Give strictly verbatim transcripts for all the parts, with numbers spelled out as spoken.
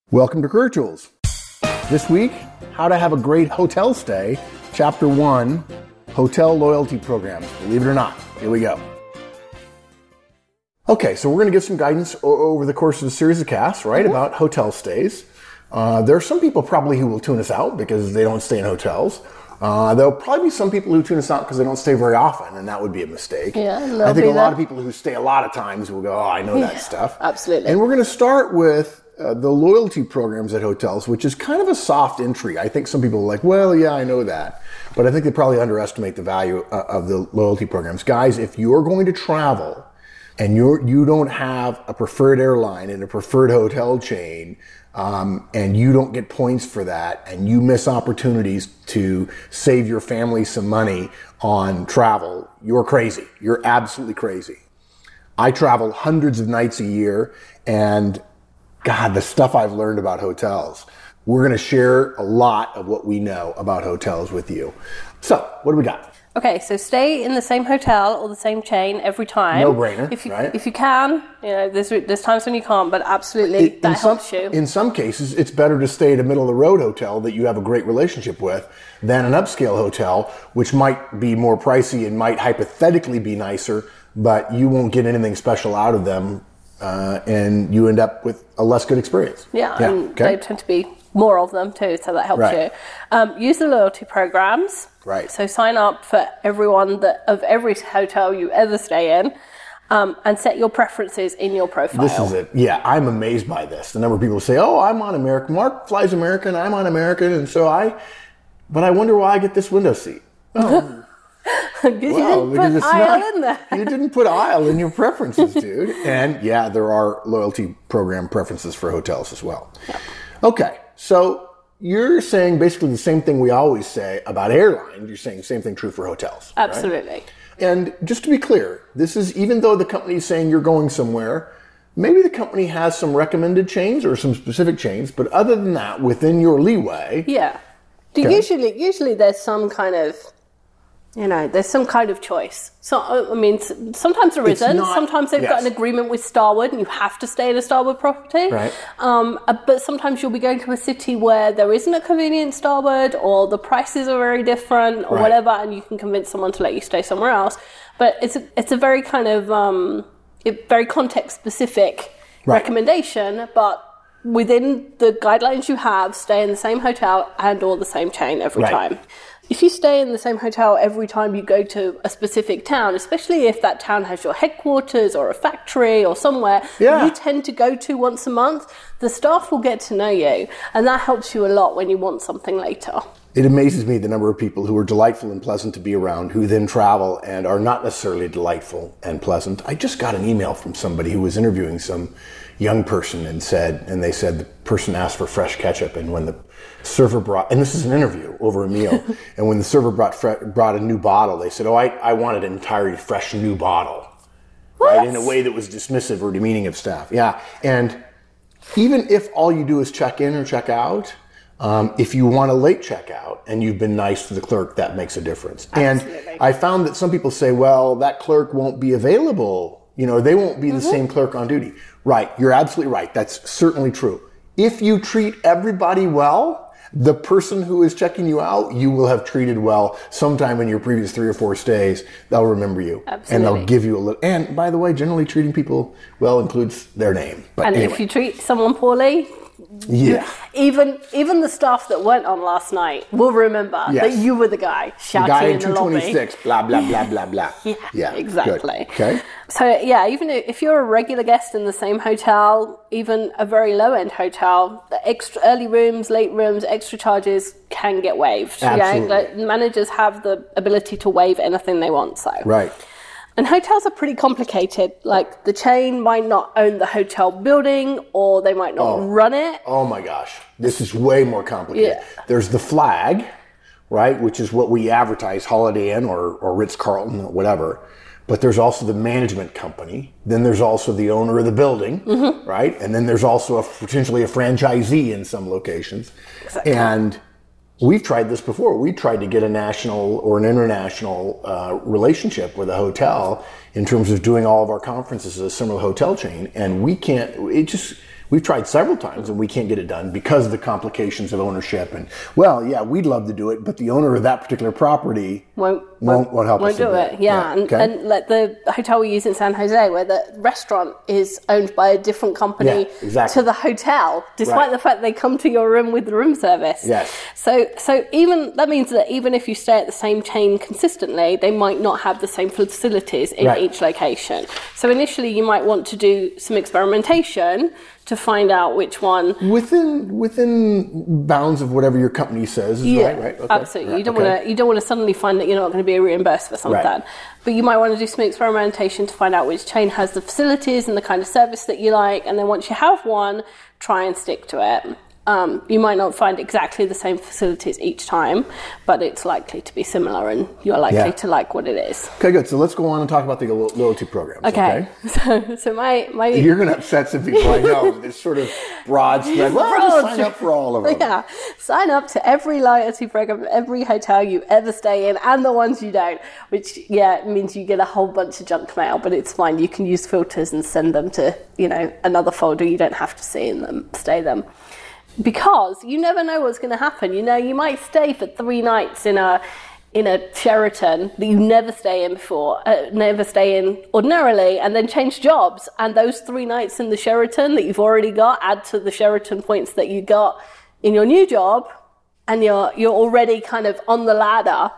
Welcome to Career Tools. This week, how to have a great hotel stay, Chapter one, Hotel Loyalty Programs. Believe it or not, here we go. Okay, so we're going to give some guidance o- over the course of a series of casts, right, mm-hmm. about hotel stays. Uh, there are some people probably who will tune us out because they don't stay in hotels. Uh, there'll probably be some people who tune us out because they don't stay very often, and that would be a mistake. Yeah, I think a lot that. of people who stay a lot of times will go, oh, I know yeah, that stuff. Absolutely. And we're going to start with uh, the loyalty programs at hotels, which is kind of a soft entry. I think some people are like, well, yeah, I know that. But I think they probably underestimate the value uh, of the loyalty programs. Guys, if you're going to travel and you're, you don't have a preferred airline and a preferred hotel chain, Um, and you don't get points for that, and you miss opportunities to save your family some money on travel, you're crazy. You're absolutely crazy. I travel hundreds of nights a year, and God, the stuff I've learned about hotels. We're going to share a lot of what we know about hotels with you. So, what do we got? Okay, so stay in the same hotel or the same chain every time. No brainer, if you, right? If you can, you know, there's there's times when you can't, but absolutely in, that in helps some, you. In some cases, it's better to stay at a middle-of-the-road hotel that you have a great relationship with than an upscale hotel, which might be more pricey and might hypothetically be nicer, but you won't get anything special out of them, uh, and you end up with a less good experience. Yeah, yeah. and Okay. they tend to be more of them too, so that helps Right. you. Um, use the loyalty programs. Right. So sign up for everyone that of every hotel you ever stay in, um, and set your preferences in your profile. This is it. Yeah, I'm amazed by this. The number of people say, oh, I'm on American. Mark flies American. I'm on American. And so I, but I wonder why I get this window seat. Oh. Because you Well, didn't because put it's aisle not, in there. You didn't put aisle in your preferences, dude. And yeah, there are loyalty program preferences for hotels as well. Yeah. Okay, so you're saying basically the same thing we always say about airlines. You're saying the same thing true for hotels. Absolutely. Right? And just to be clear, this is even though the company is saying you're going somewhere, maybe the company has some recommended chains or some specific chains, but other than that, within your leeway. Yeah. Do Okay. Usually, usually there's some kind of, you know, there's some kind of choice. So, I mean, s- sometimes there It's isn't. not- Sometimes they've got yes. an agreement with Starwood and you have to stay at a Starwood property. Right. Um, uh, but sometimes you'll be going to a city where there isn't a convenient Starwood or the prices are very different or Right. whatever, and you can convince someone to let you stay somewhere else. But it's a, it's a very kind of, um, it, very context-specific Right. recommendation, but within the guidelines you have, stay in the same hotel and or the same chain every Right. time. If you stay in the same hotel every time you go to a specific town, especially if that town has your headquarters or a factory or somewhere Yeah. you tend to go to once a month, the staff will get to know you, and that helps you a lot when you want something later. It amazes me the number of people who are delightful and pleasant to be around who then travel and are not necessarily delightful and pleasant. I just got an email from somebody who was interviewing some young person and said, and they said the person asked for fresh ketchup, and when the server brought, and this is an interview over a meal, and when the server brought fre- brought a new bottle, they said, oh, I, I wanted an entirely fresh new bottle. What? Right? In a way that was dismissive or demeaning of staff. Yeah. And even if all you do is check in or check out, um, if you want a late checkout and you've been nice to the clerk, that makes a difference. Absolutely. And I found that some people say, well, that clerk won't be available. You know, they won't be the Mm-hmm. same clerk on duty. Right. You're absolutely right. That's certainly true. If you treat everybody well, the person who is checking you out, you will have treated well sometime in your previous three or four stays. They'll remember you. Absolutely. And they'll give you a little. And by the way, generally treating people well includes their name. But And anyway. if you treat someone poorly, Yeah. even even the staff that weren't on last night will remember Yes. that you were the guy The shouting guy in in the two lobby. twenty-six, blah, blah, blah, blah, blah. Yeah, Yeah. exactly. Good. Okay. So yeah, even if you're a regular guest in the same hotel, even a very low-end hotel, the extra early rooms, late rooms, extra charges can get waived. Absolutely. Yeah? Like, managers have the ability to waive anything they want. So Right. And hotels are pretty complicated. Like the chain might not own the hotel building, or they might not Oh. run it. Oh my gosh. This is way more complicated. Yeah. There's the flag, right, which is what we advertise, Holiday Inn or, or Ritz-Carlton or whatever. But there's also the management company. Then there's also the owner of the building, Mm-hmm. right? And then there's also a, potentially a franchisee in some locations. Exactly. And we've tried this before. We tried to get a national or an international uh, relationship with a hotel in terms of doing all of our conferences as a similar hotel chain. And we can't, it just, We've tried several times and we can't get it done because of the complications of ownership. And, well, yeah, we'd love to do it, but the owner of that particular property won't, won't, won't help won't us do it. it. Yeah, yeah. and, Okay. and like the hotel we use in San Jose, where the restaurant is owned by a different company Yeah, exactly. to the hotel, despite Right. the fact they come to your room with the room service. Yes. So, so even that means that even if you stay at the same chain consistently, they might not have the same facilities in Right. each location. So initially, you might want to do some experimentation to find out which one. Within within bounds of whatever your company says, is Yeah, right, right? Okay. absolutely. Right, You don't okay. want to. You don't want to suddenly find that you're not going to be reimbursed for something. Right. But you might want to do some experimentation to find out which chain has the facilities and the kind of service that you like. And then once you have one, try and stick to it. Um, you might not find exactly the same facilities each time, but it's likely to be similar, and you're likely Yeah. to like what it is. Okay, good. So let's go on and talk about the lo- loyalty programs. Okay. Okay. So, so my my You're going to upset some people, I know. This sort of broad spread. Well, Broad just sign spread. up for all of them. Yeah, sign up to every loyalty program, every hotel you ever stay in, and the ones you don't. Which, yeah, means you get a whole bunch of junk mail, but it's fine. You can use filters and send them to, you know, another folder. You don't have to see in them, stay them, because you never know what's going to happen. You know, you might stay for three nights in a in a Sheraton that you never stay in before, uh, never stay in ordinarily, and then change jobs. And those three nights in the Sheraton that you've already got add to the Sheraton points that you got in your new job, and you're you're already kind of on the ladder.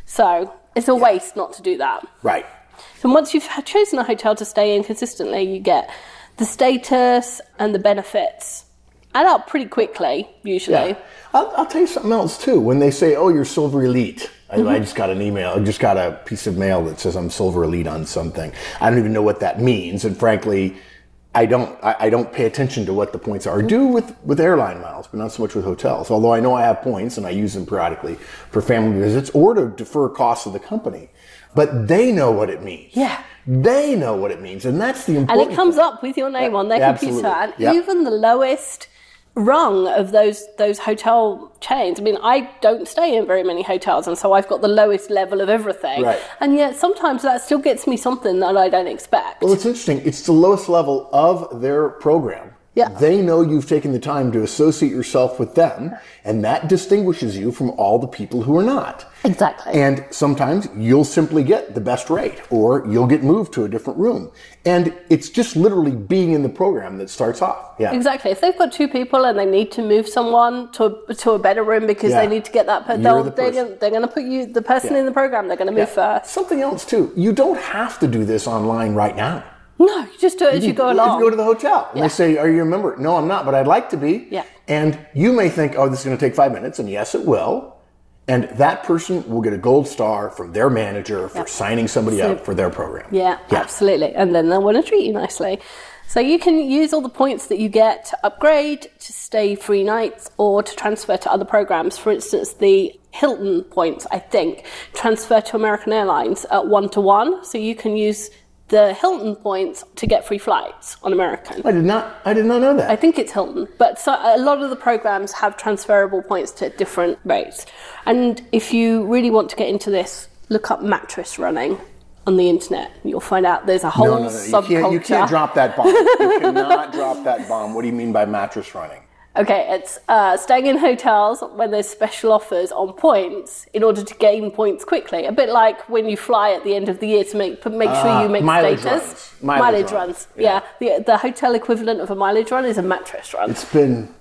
So it's a waste not to do that. Right. And once you've chosen a hotel to stay in consistently, you get the status and the benefits add up pretty quickly, usually. Yeah. I'll, I'll tell you something else, too. When they say, oh, you're Silver Elite. I, Mm-hmm. I just got an email. I just got a piece of mail that says I'm Silver Elite on something. I don't even know what that means. And frankly, I don't I, I don't pay attention to what the points are. I do with, with airline miles, but not so much with hotels. Although I know I have points and I use them periodically for family visits or to defer costs of the company. But they know what it means. Yeah. They know what it means. And that's the And important it comes thing. up with your name on their Yeah, computer. absolutely. And Yeah. even the lowest rung of those those hotel chains. I mean, I don't stay in very many hotels, and so I've got the lowest level of everything. Right. And yet sometimes that still gets me something that I don't expect. Well, it's interesting. It's the lowest level of their program. Yeah. They know you've taken the time to associate yourself with them, and that distinguishes you from all the people who are not. Exactly. And sometimes you'll simply get the best rate, or you'll get moved to a different room. And it's just literally being in the program that starts off. Yeah. Exactly. If they've got two people and they need to move someone to a, to a better room because Yeah. they need to get that, per- You're they'll, the they're person. gonna, they're going to put you, the person Yeah. in the program, they're going to move first. Something else too. You don't have to do this online right now. No, you just do it as you go along. You go to the hotel and Yeah. they say, are you a member? No, I'm not, but I'd like to be. Yeah. And you may think, oh, this is going to take five minutes. And yes, it will. And that person will get a gold star from their manager for Yeah. signing somebody So- up for their program. Yeah, absolutely. And then they'll want to treat you nicely. So you can use all the points that you get to upgrade, to stay three nights, or to transfer to other programs. For instance, the Hilton points, I think, transfer to American Airlines at one-to-one. So you can use the Hilton points to get free flights on American. I did not, I did not know that. I think it's Hilton, but so, a lot of the programs have transferable points to different rates. And if you really want to get into this, look up mattress running on the internet. You'll find out there's a whole no, no, no. You subculture. can't, you can't drop that bomb. You cannot drop that bomb. What do you mean by mattress running? Okay, it's uh, staying in hotels when there's special offers on points in order to gain points quickly. A bit like when you fly at the end of the year to make to make sure Ah, you make mileage status. runs. Mileage runs. runs. Yeah. Yeah, the, the hotel equivalent of a mileage run is a mattress run. It's been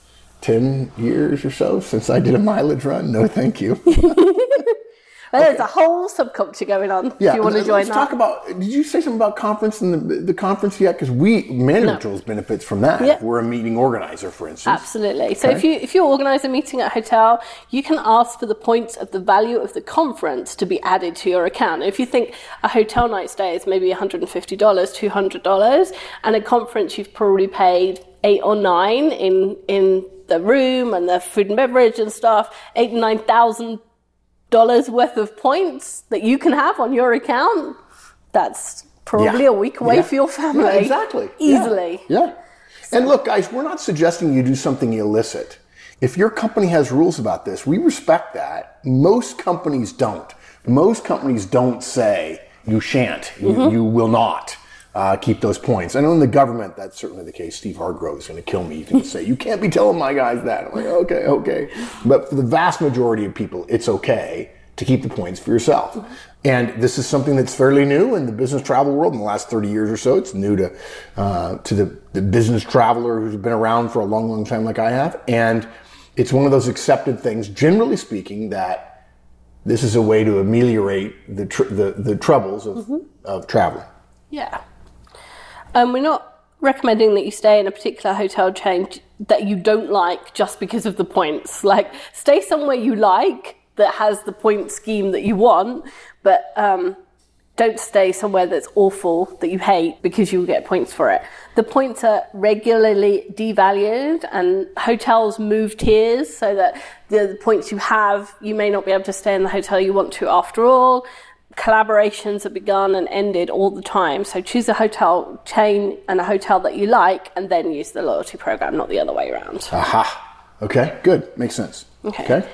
ten years or so since I did a mileage run. No, thank you. There's a whole subculture going on. Yeah, if you want to let's join that. talk about. Did you say something about conference and the, the conference yet? Because we managers benefits from that. Yeah. If we're a meeting organizer, for instance. Absolutely. So Okay. if you if you organise a meeting at a hotel, you can ask for the points of the value of the conference to be added to your account. If you think a hotel night stay is maybe one hundred fifty dollars, two hundred dollars, and a conference you've probably paid eight or nine in in the room and the food and beverage and stuff, eight and nine thousand dollars worth of points that you can have on your account, that's probably Yeah. a week away Yeah. for your family. Yeah, exactly. Easily. Yeah. yeah. And look, guys, we're not suggesting you do something illicit. If your company has rules about this, we respect that. Most companies don't. Most companies don't say you shan't, you, Mm-hmm. you will not. uh, keep those points. I know in the government, that's certainly the case. Steve Hargrove is going to kill me. He's going to say, you can't be telling my guys that. I'm like, okay, okay. But for the vast majority of people, it's okay to keep the points for yourself. Mm-hmm. And this is something that's fairly new in the business travel world in the last thirty years or so. It's new to uh, to the, the business traveler who's been around for a long, long time like I have. And it's one of those accepted things, generally speaking, that this is a way to ameliorate the tr- the, the troubles of, mm-hmm. of traveling. Yeah. Um, we're not recommending that you stay in a particular hotel chain that you don't like just because of the points. Like, stay somewhere you like that has the point scheme that you want, but um, don't stay somewhere that's awful, that you hate, because you'll get points for it. The points are regularly devalued, and hotels move tiers so that the points you have, you may not be able to stay in the hotel you want to after all. Collaborations are begun and ended all the time. So choose a hotel chain and a hotel that you like, and then use the loyalty program, not the other way around. Aha. Okay, good. Makes sense. Okay. Okay.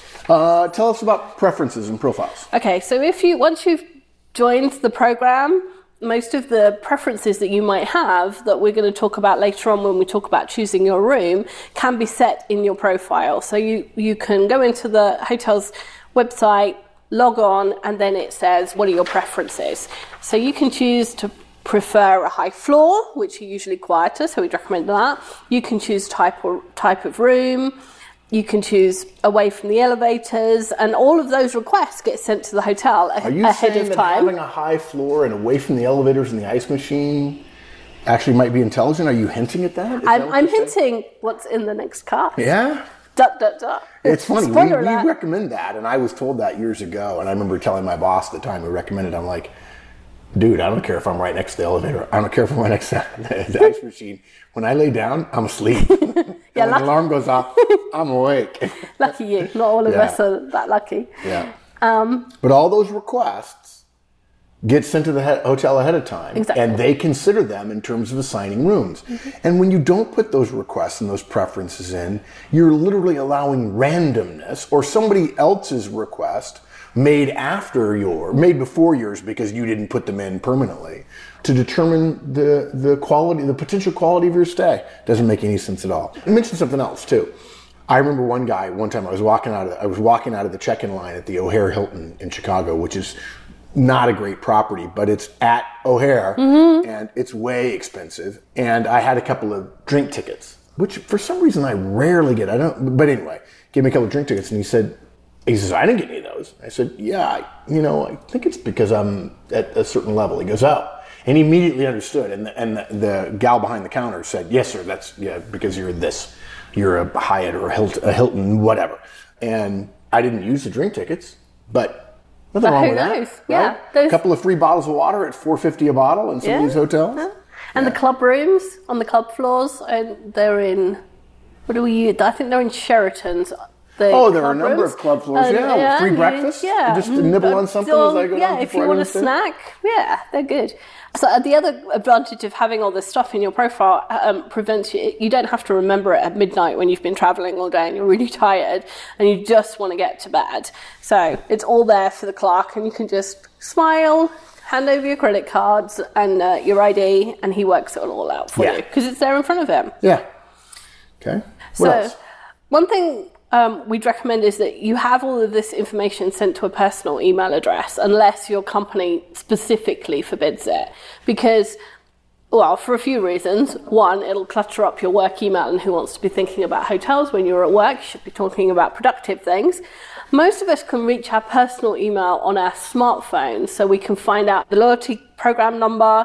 Uh, tell us about preferences and profiles. Okay, so if you once you've joined the program, most of the preferences that you might have that we're going to talk about later on when we talk about choosing your room can be set in your profile. So you, you can go into the hotel's website, log on, and then it says, what are your preferences? So you can choose to prefer a high floor, which are usually quieter, so we'd recommend that. You can choose type or type of room. You can choose away from the elevators, and all of those requests get sent to the hotel a- Are you ahead saying of that time. having a high floor and away from the elevators and the ice machine actually might be intelligent? Are you hinting at that? Is I'm, that what I'm you're saying? hinting what's in the next car. Yeah? Dot, dot, dot. It's funny. We, Spoiler we alert. recommend that, and I was told that years ago, and I remember telling my boss at the time who recommended it, I'm like, dude, I don't care if I'm right next to the elevator. I don't care if I'm right next to the ice machine. When I lay down, I'm asleep. Yeah, when lucky- the alarm goes off, I'm awake. Lucky you. Not all of Yeah. us are that lucky. Yeah. Um, But all those requests get sent to the he- hotel ahead of time, Exactly. and they consider them in terms of assigning rooms. Mm-hmm. And when you don't put those requests and those preferences in, you're literally allowing randomness or somebody else's request made after your, made before yours because you didn't put them in permanently, to determine the, the quality, the potential quality of your stay. Doesn't make any sense at all. I mentioned something else too. I remember one guy, one time I was walking out of, I was walking out of the check-in line at the O'Hare Hilton in Chicago, which is not a great property, but it's at O'Hare, mm-hmm. and it's way expensive. And I had a couple of drink tickets, which for some reason I rarely get. I don't, but anyway, gave me a couple of drink tickets, and he said, he says, I didn't get any of those. I said, yeah, I, you know, I think it's because I'm at a certain level. He goes, oh. And he immediately understood. And the, and the, the gal behind the counter said, yes, sir, that's, yeah, because you're this. You're a Hyatt or a Hilton, a Hilton, whatever. And I didn't use the drink tickets, but nothing But wrong who with knows? that. Yeah, Right? those- A couple of free bottles of water at four fifty a bottle in some Yeah. of these hotels. Yeah. And the club rooms on the club floors, and they're in, what do we use? I think they're in Sheraton's. The Oh, there are a club number rooms. of club floors, And, yeah, with free you- breakfast. Yeah. Just to nibble on something So, as I go Yeah, down if before you I want go a to snack, yeah, they're good. So uh, the other advantage of having all this stuff in your profile um, prevents you, you don't have to remember it at midnight when you've been traveling all day and you're really tired and you just want to get to bed. So it's all there for the clerk, and you can just smile, hand over your credit cards and uh, your I D, and he works it all out for Yeah. you because it's there in front of him. Yeah. Okay. What So else? one thing um, we'd recommend is that you have all of this information sent to a personal email address unless your company specifically forbids it. Because, well, for a few reasons. One, it'll clutter up your work email, and who wants to be thinking about hotels when you're at work? You should be talking about productive things. Most of us can reach our personal email on our smartphones, so we can find out the loyalty program number,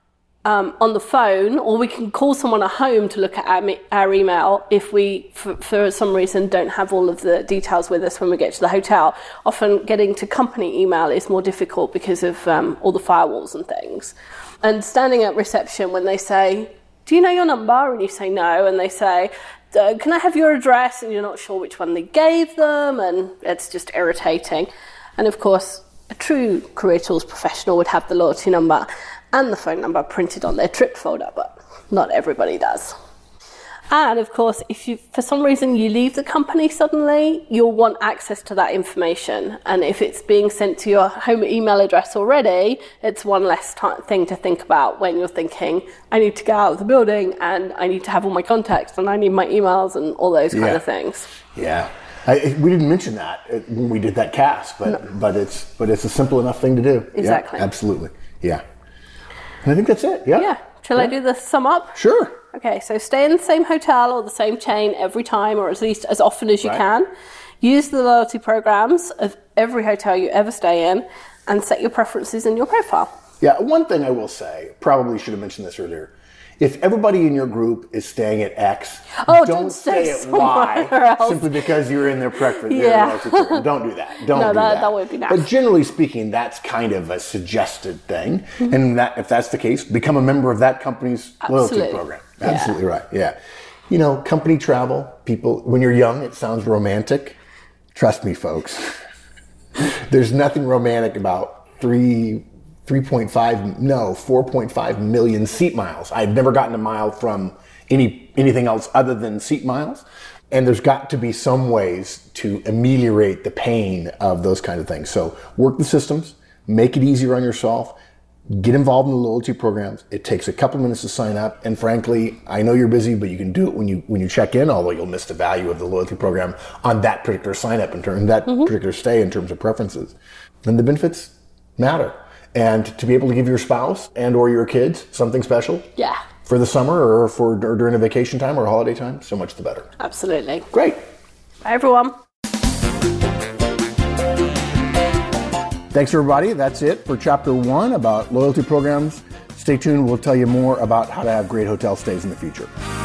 Um, on the phone, or we can call someone at home to look at our, our email if we, for, for some reason, don't have all of the details with us when we get to the hotel. Often getting to company email is more difficult because of um, all the firewalls and things. And standing at reception when they say, do you know your number? And you say no, and they say, uh, can I have your address? And you're not sure which one they gave them, and it's just irritating. And of course, a true Career Tools professional would have the loyalty number and the phone number printed on their trip folder, but not everybody does. And of course, if you, for some reason you leave the company suddenly, you'll want access to that information. And if it's being sent to your home email address already, it's one less t- thing to think about when you're thinking, I need to get out of the building and I need to have all my contacts and I need my emails and all those kind yeah. of things. Yeah. I, we didn't mention that when we did that cast, but no. but it's but it's a simple enough thing to do. Exactly. Yeah, absolutely. Yeah. And I think that's it. Yeah. Yeah. Shall yeah. I do the sum up? Sure. Okay, so stay in the same hotel or the same chain every time, or at least as often as you right. can. Use the loyalty programs of every hotel you ever stay in, and set your preferences in your profile. Yeah, one thing I will say, probably should have mentioned this earlier. If everybody in your group is staying at X, oh, don't, don't stay, stay at Y else. simply because you're in their preference. Yeah. Don't do that. Don't no, do that, that. that would be nice. But generally speaking, that's kind of a suggested thing. Mm-hmm. And that, if that's the case, become a member of that company's Absolutely. loyalty program. Absolutely yeah. right. Yeah. You know, company travel, people, when you're young, it sounds romantic. Trust me, folks. There's nothing romantic about three... three point five, no, four point five million seat miles. I've never gotten a mile from any anything else other than seat miles. And there's got to be some ways to ameliorate the pain of those kind of things. So work the systems, make it easier on yourself, get involved in the loyalty programs. It takes a couple minutes to sign up. And frankly, I know you're busy, but you can do it when you when you check in, although you'll miss the value of the loyalty program on that particular sign up in terms that mm-hmm. particular stay in terms of preferences. And the benefits matter. And to be able to give your spouse and or your kids something special yeah. for the summer or for or during a vacation time or a holiday time, so much the better. Absolutely. Great. Bye, everyone. Thanks, everybody. That's it for chapter one about loyalty programs. Stay tuned. We'll tell you more about how to have great hotel stays in the future.